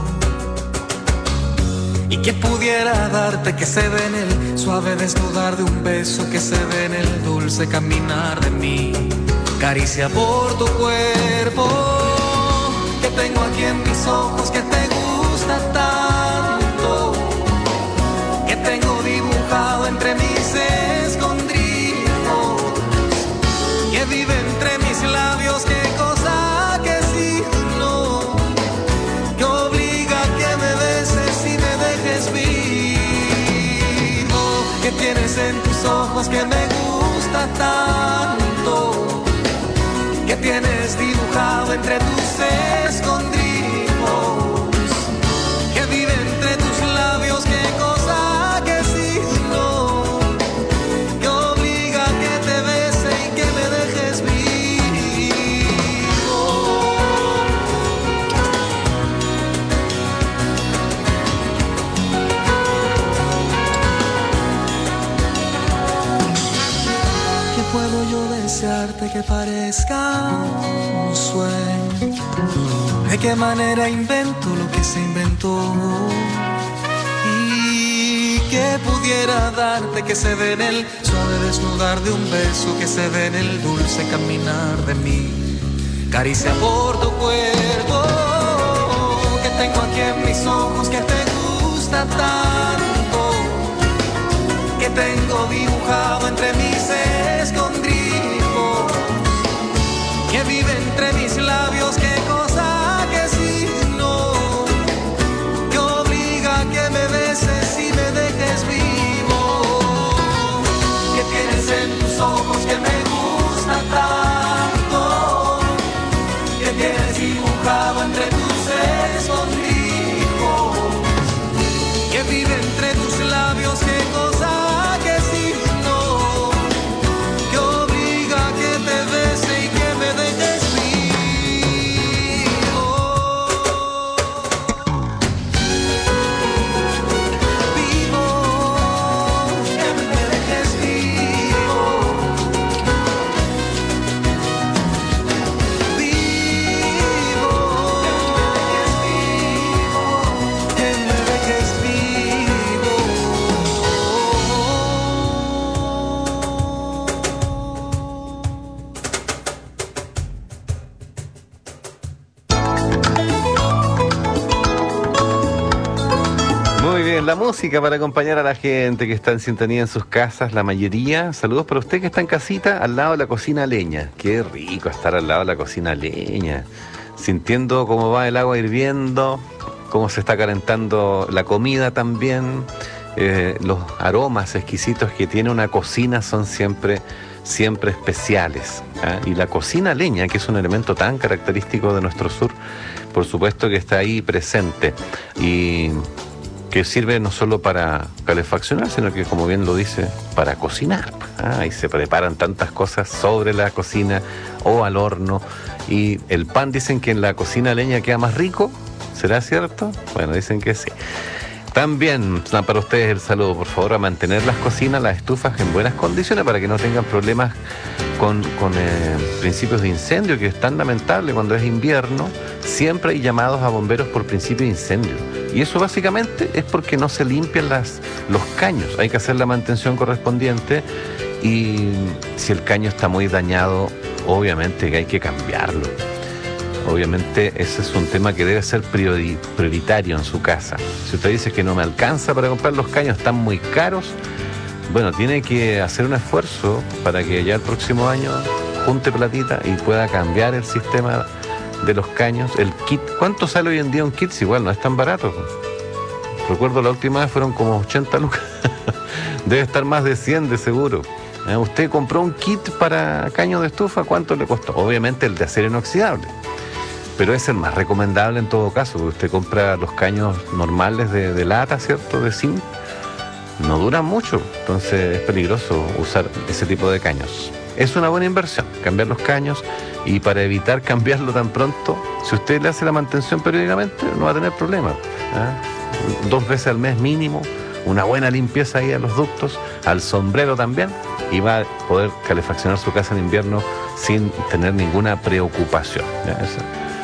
Y que pudiera darte que se ve en el suave desnudar de un beso, que se ve en el dulce caminar de mi caricia por tu cuerpo, que tengo aquí en mis ojos, que te gusta tanto, que tengo dibujado entre mis que vive entre mis labios, qué cosa que sí, no, que obliga a que me beses y me dejes vivo, que tienes en tus ojos que me gusta tanto, que tienes dibujado entre tus escondrijos, que vive entre tus labios, qué cosa que sí, no, desearte que parezca un sueño. ¿De qué manera invento lo que se inventó? Y que pudiera darte que se ve en el suave desnudar de un beso, que se ve en el dulce caminar de mi caricia por tu cuerpo, que tengo aquí en mis ojos, que te gusta tanto, que tengo dibujado entre mis escondrijos, que vive entre mis labios, qué cosa que sí, no, que obliga a que me beses y me dejes vivo, que tienes en tus ojos que me gusta tanto, que tienes dibujado entre tus escondrijos, que vive entre tus labios, qué cosa que sí, no, que obliga a que te bese y que me dejes vivo. Vivo, que me dejes vivo. Vivo, que me dejes vivo. Muy bien, la música para acompañar a la gente que está en sintonía en sus casas, la mayoría. Saludos para usted que está en casita, al lado de la cocina a leña. Qué rico estar al lado de la cocina a leña, sintiendo cómo va el agua hirviendo, cómo se está calentando la comida también. Eh, los aromas exquisitos que tiene una cocina son siempre, siempre especiales, ¿ah? Y la cocina a leña, que es un elemento tan característico de nuestro sur, por supuesto que está ahí presente. Y que sirve no solo para calefaccionar, sino que, como bien lo dice, para cocinar. Ah, y se preparan tantas cosas sobre la cocina o al horno. Y el pan, dicen que en la cocina a leña queda más rico. ¿Será cierto? Bueno, dicen que sí. También para ustedes el saludo, por favor, a mantener las cocinas, las estufas en buenas condiciones para que no tengan problemas con, con eh, principios de incendio, que es tan lamentable cuando es invierno. siempre hay llamados a bomberos por principio de incendio. Y eso básicamente es porque no se limpian las, los caños. Hay que hacer la mantención correspondiente y si el caño está muy dañado, obviamente que hay que cambiarlo. Obviamente ese es un tema que debe ser priori, prioritario en su casa. Si usted dice que no me alcanza para comprar los caños, están muy caros, bueno, tiene que hacer un esfuerzo para que ya el próximo año junte platita y pueda cambiar el sistema de los caños. El kit, ¿cuánto sale hoy en día un kit? Si igual no es tan barato. Recuerdo la última vez fueron como ochenta lucas. Debe estar más de cien de seguro. ¿Eh? Usted compró un kit para caño de estufa, ¿cuánto le costó? Obviamente el de acero inoxidable, pero es el más recomendable en todo caso, porque usted compra los caños normales de, de lata, ¿cierto? De zinc, no duran mucho, entonces es peligroso usar ese tipo de caños. Es una buena inversión, cambiar los caños, y para evitar cambiarlo tan pronto, si usted le hace la mantención periódicamente, no va a tener problema. ¿Eh? Dos veces al mes mínimo, una buena limpieza ahí a los ductos, al sombrero también, y va a poder calefaccionar su casa en invierno sin tener ninguna preocupación. ¿Ya? Eso.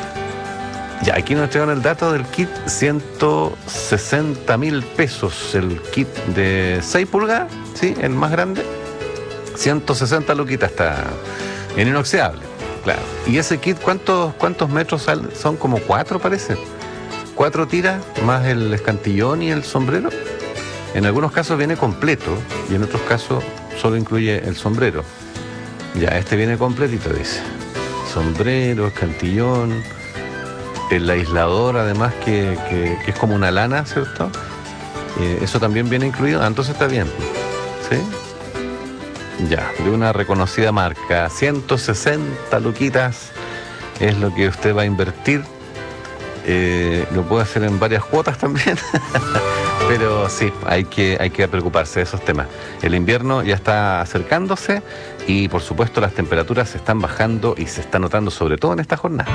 Ya, aquí nos entregan el dato del kit, ciento sesenta mil pesos, el kit de seis pulgadas, ¿sí? El más grande, ciento sesenta luquitas, está en inoxidable, claro. Y ese kit, ¿cuántos, cuántos metros salen? Son como cuatro, parece. Cuatro tiras, más el escantillón y el sombrero. En algunos casos viene completo, y en otros casos solo incluye el sombrero. Ya, este viene completito, dice. Sombrero, escantillón, el aislador, además, que, que, que es como una lana, ¿cierto? Eh, eso también viene incluido. Ah, entonces está bien, ¿sí? Ya, de una reconocida marca. ciento sesenta luquitas es lo que usted va a invertir. Eh, lo puede hacer en varias cuotas también. Pero sí, hay que, hay que preocuparse de esos temas. El invierno ya está acercándose y, por supuesto, las temperaturas se están bajando y se está notando sobre todo en esta jornada.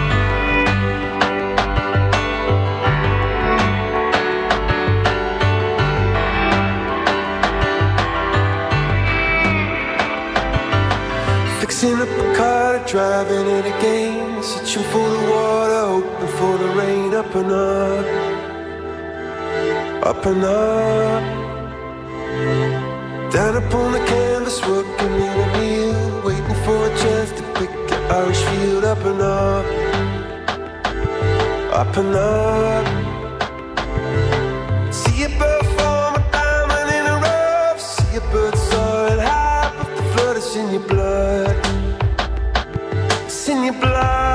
Fixing up a car, driving it again, searching for the water, hoping for the rain, up and up, up and up. Down upon the canvas, working in a wheel, waiting for a chance to pick an Irish field, up and up, up and up. See a bird form a diamond in a rough, see a bird soaring high, but the flood is in your blood. In your blood,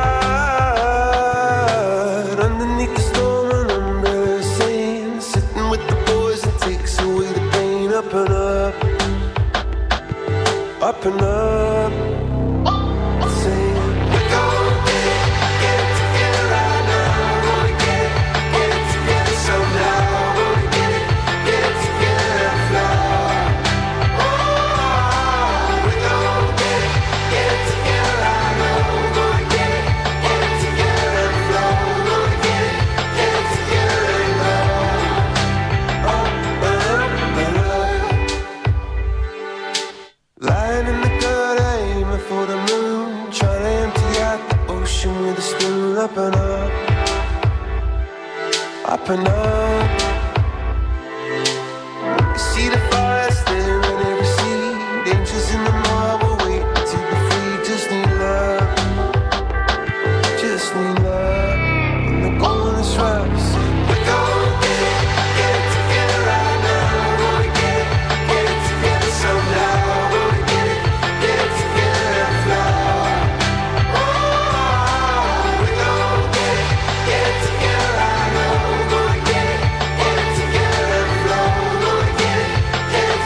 underneath the storm, an umbrella saying, sitting with the boys, it takes away the pain. Up and up, up and up, saying, we're gonna get it, get it together right now. We're gonna get it, get it together somehow. We're gonna get it, get it together and fly. Oh, we're gonna get it, get it together right now. Lying in the gutter, aiming for the moon, trying to empty out the ocean with a spoon. Up and up, up and up. You see the fire staring in every sea, angels in the marble waiting to be free. Just need love, just need love. When the going is rough, you say, we're gonna get it, get it together right now. We're gonna get it, get it together somehow. Get it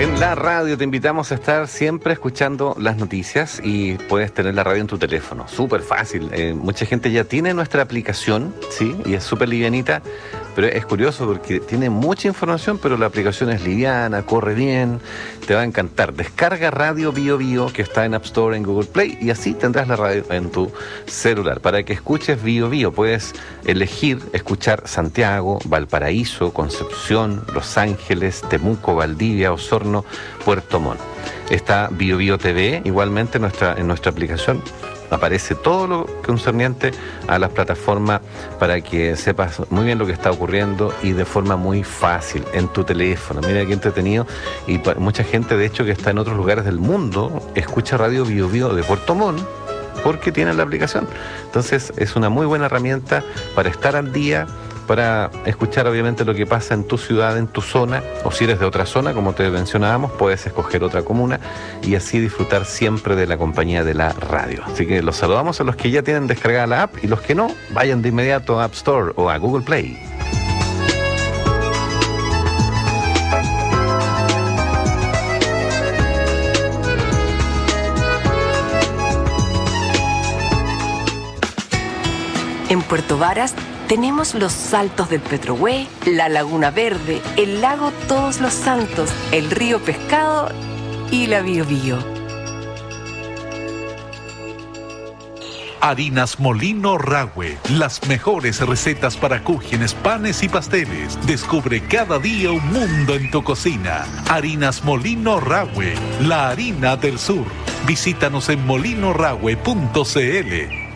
En la radio te invitamos a estar siempre escuchando las noticias y puedes tener la radio en tu teléfono. Súper fácil. Eh, mucha gente ya tiene nuestra aplicación, ¿sí? Y es súper livianita, pero es curioso porque tiene mucha información, pero la aplicación es liviana, corre bien, te va a encantar. Descarga Radio Bio Bio, que está en App Store, en Google Play, y así tendrás la radio en tu celular. Para que escuches Bio Bio, puedes elegir escuchar Santiago, Valparaíso, Concepción, Los Ángeles, Temuco, Valdivia, Osorno, Puerto Montt. Está Bio Bio T V, igualmente en nuestra, en nuestra aplicación. Aparece todo lo concerniente a las plataformas para que sepas muy bien lo que está ocurriendo y de forma muy fácil en tu teléfono. Mira qué entretenido. Y mucha gente, de hecho, que está en otros lugares del mundo, escucha Radio Bio Bio de Puerto Montt porque tienen la aplicación. Entonces es una muy buena herramienta para estar al día, para escuchar obviamente lo que pasa en tu ciudad, en tu zona, o si eres de otra zona, como te mencionábamos, puedes escoger otra comuna y así disfrutar siempre de la compañía de la radio. Así que los saludamos a los que ya tienen descargada la app y los que no, vayan de inmediato a App Store o a Google Play. En Puerto Varas tenemos los Saltos del Petrohue, la Laguna Verde, el lago Todos los Santos, el río Pescado y la Bio Bio. Harinas Molino Rahue, las mejores recetas para cúgenes, panes y pasteles. Descubre cada día un mundo en tu cocina. Harinas Molino Rahue, la harina del sur. Visítanos en molino rahue punto c l.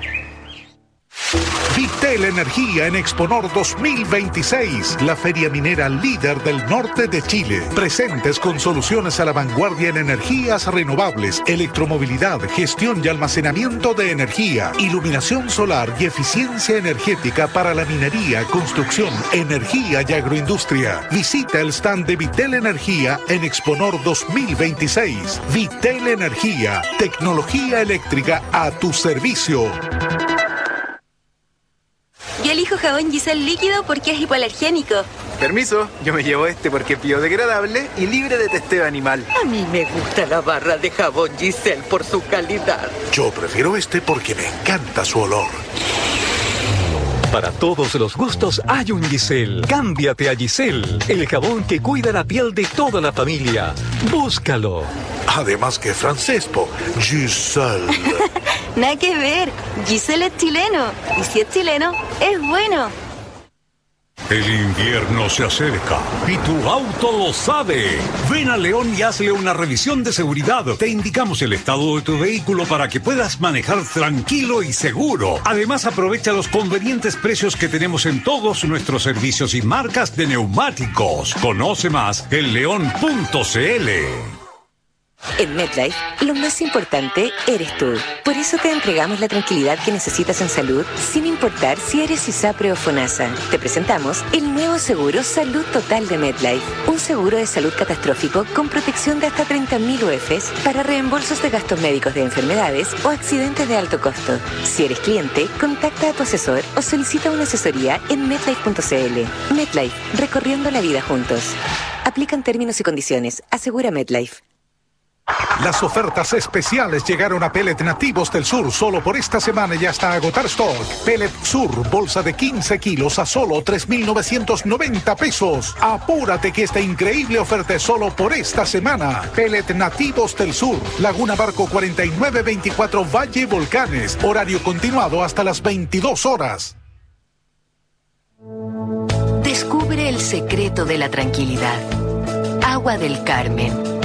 Vitel Energía en Exponor dos mil veintiséis, la feria minera líder del norte de Chile. Presentes con soluciones a la vanguardia en energías renovables, electromovilidad, gestión y almacenamiento de energía, iluminación solar y eficiencia energética para la minería, construcción, energía y agroindustria. Visita el stand de Vitel Energía en Exponor dos mil veintiséis. Vitel Energía, tecnología eléctrica a tu servicio. Yo elijo jabón Giselle líquido porque es hipoalergénico. Permiso, yo me llevo este porque es biodegradable y libre de testeo animal. A mí me gusta la barra de jabón Giselle por su calidad. Yo prefiero este porque me encanta su olor. Para todos los gustos hay un Giselle. Cámbiate a Giselle, el jabón que cuida la piel de toda la familia. Búscalo. Además que francés, po. Giselle. Nada que ver. Giselle es chileno. Y si es chileno, es bueno. El invierno se acerca y tu auto lo sabe. Ven a León y hazle una revisión de seguridad. Te indicamos el estado de tu vehículo para que puedas manejar tranquilo y seguro. Además, aprovecha los convenientes precios que tenemos en todos nuestros servicios y marcas de neumáticos. Conoce más en león punto c l. En MetLife, lo más importante eres tú. Por eso te entregamos la tranquilidad que necesitas en salud, sin importar si eres ISAPRE o FONASA. Te presentamos el nuevo seguro Salud Total de MetLife. Un seguro de salud catastrófico con protección de hasta treinta mil U E Fs para reembolsos de gastos médicos de enfermedades o accidentes de alto costo. Si eres cliente, contacta a tu asesor o solicita una asesoría en metlife punto c l. MetLife, recorriendo la vida juntos. Aplican términos y condiciones. Asegura MetLife. Las ofertas especiales llegaron a Pellet Nativos del Sur solo por esta semana y hasta agotar stock. Pellet Sur, bolsa de quince kilos a solo tres mil novecientos noventa pesos. Apúrate que esta increíble oferta es solo por esta semana. Pellet Nativos del Sur, Laguna Barco cuarenta y nueve veinticuatro Valle Volcanes. Horario continuado hasta las veintidós horas. Descubre el secreto de la tranquilidad. Agua del Carmen.